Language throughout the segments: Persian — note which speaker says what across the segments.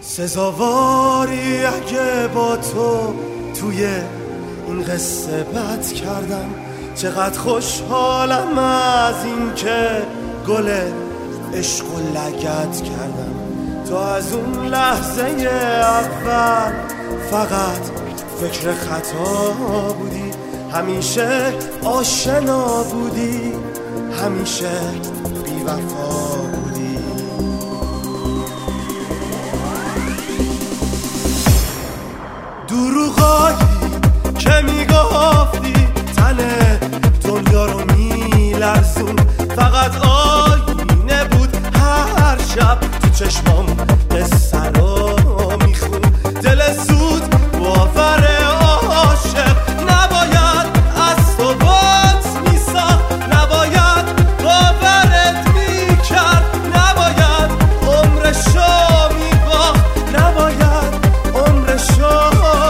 Speaker 1: سزاواری اگه با تو توی این قصه بد کردم. چقدر خوشحالم از این که گل عشق و لگد کردم. تو از اون لحظه اول فقط فکر خطا بودی، همیشه آشنا بودی، همیشه بی وفا بودی. دروغایی که میگفتی تن دنیا رو میلرزون، فقط آینه بود هر شب تو چشمام قصه رو میخون. دل زود باور عاشق نباید از تو بات میساخت، نباید باورت میکرد، نباید عمرشو میباخت، نباید عمرشو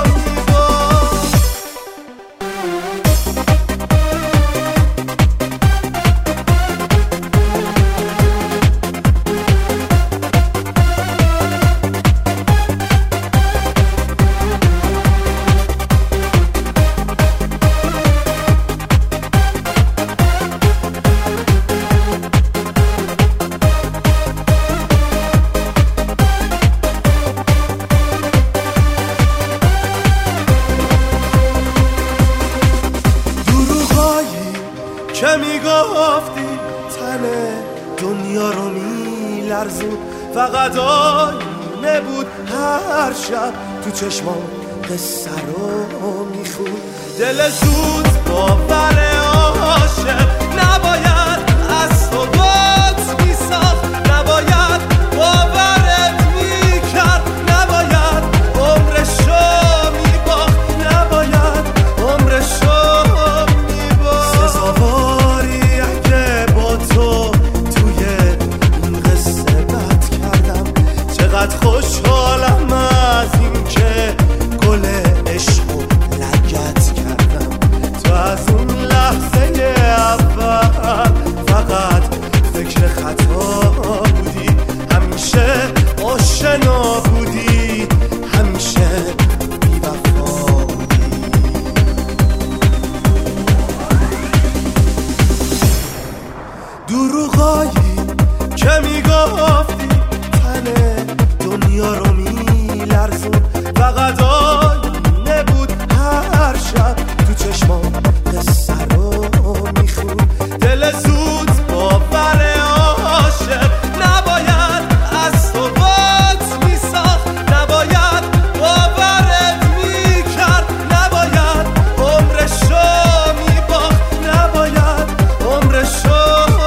Speaker 1: که میگفتی تن دنیا رو میلرزون، فقط آینه بود هر شب تو چشمام قصه رو میخون. دل زود باور عاشق نباید از تو بات میساخت، نباید باورت میکرد، نباید عمرشو میباخت، نباید عمرشو خوشحالم از این که گل عشق و لگد کردم. تو از اون لحظه اول فقط فکر خطا بودی، همیشه آشنا بودی، همیشه بی وفا بودی. دروغایی که میگفتی تن دنیا رو میلرزون، فقط آینه بود هر شب تو چشمام قصه رو میخون. دل زود باور عاشق نباید از تو بات میساخت، نباید باورت میکرد، نباید عمرشو میباخت، نباید عمرشو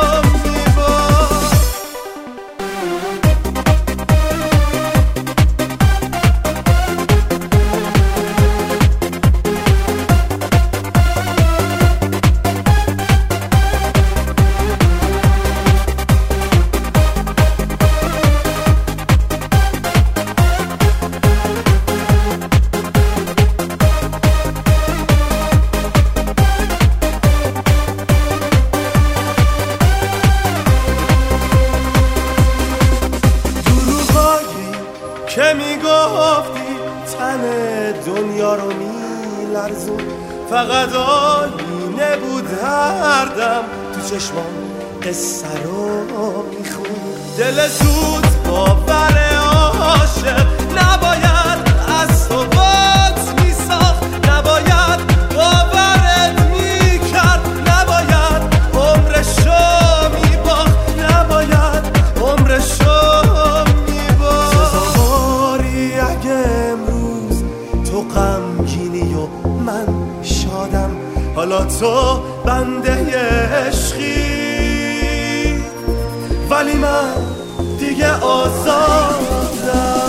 Speaker 1: که میگفتی تن دنیا رو میلرزون، فقط آینه بود هر دم تو چشمام قصه رو میخون. دل زود باور عاشق نباید از تو بات میساخت، نباید باورت میکرد، نباید عمرشو میباخت، نباید عمرشو غمگینی و من شادم. حالا تو بنده عشقی ولی من دیگه آزادم.